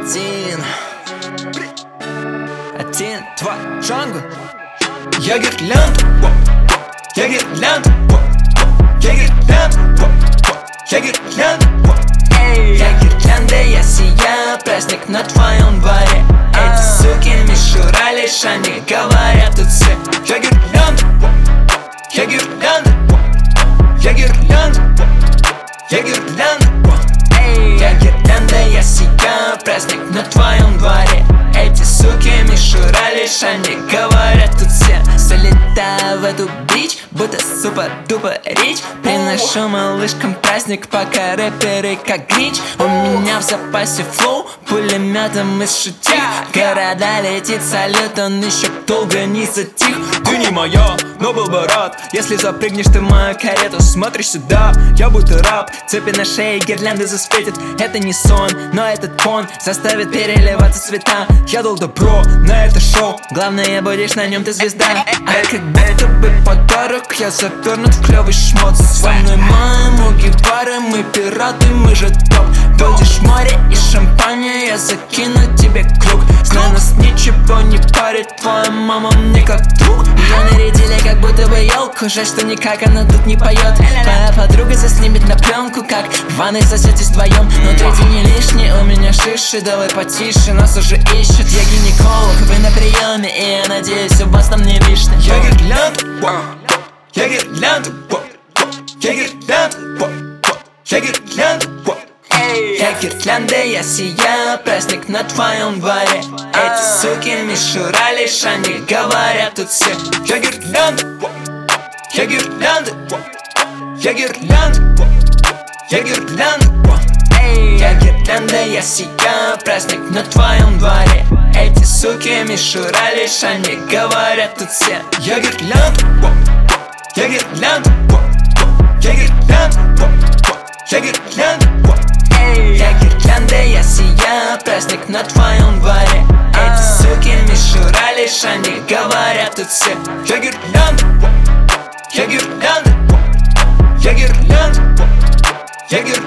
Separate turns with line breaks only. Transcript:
Один, два, джангл. Я гирлянда, я гирлянда, я гирлянда, я гирлянда, я гирлянда, я сияю, праздник на твоем дворе. Эти суки мишура лишь они говорят тут все. Я гирлянда, я гирлянда, я гирлянда, я гирлянда, я гирлянда, я сияю, праздник на твоем дворе. Эти суки мишура лишь они говорят тут все. Залетаю в эту бич, будто супер-дупер рич. Приношу малышкам праздник, пока рэперы как Гринч. У меня в запасе флоу, пулеметом из шутих. Города летит салют, он еще долго не затих. Ты не моя, но был бы рад, если запрыгнешь ты в мою карету. Смотришь сюда, я будто раб. Цепи на шее, гирлянды засветят. Это не сон, но этот фон заставит переливаться цвета. Я дал добро на это шоу, главное будешь на нем ты звезда. А как будто бы подарок, я завернут в клёвый шмот. Со мной моему Гевара, мы пираты, мы же топ. Будешь море и шампанье, я закину тебе круг. Знаю, нас ничего не парит, твоя мама мне как друг. Ее нарядили как будто бы елку, жаль, что никак она тут не поет. Твоя подруга заснимет на пленку, как в ванной сосетесь вдвоем. Но третий не лишний, у меня шиши, давай потише, нас уже ищут. Я гинеколог, вы на приеме, и я надеюсь, у вас там не лишний. Я гирлянда, я гирлянда, я гирлянда, я гирлянда, я гирлянда, я сияю, праздник на твоем дворе. Эти суки мишура лишь они говорят тут все. Я гирлянда, я гирлянда, я гирлянда, я гирлянда, я гирлянда, я сияю, праздник на твоем дворе. Эти суки мишура лишь они говорят тут все. Я гирлянда, я гирлянда, я гирлянда, я гирлянда, я гирлянда, я сияю, праздник на твоем дворе. Эти суки мишура лишь они говорят тут все. Я гирлянда, я гирлянда, я гирлянда, я гирлянда.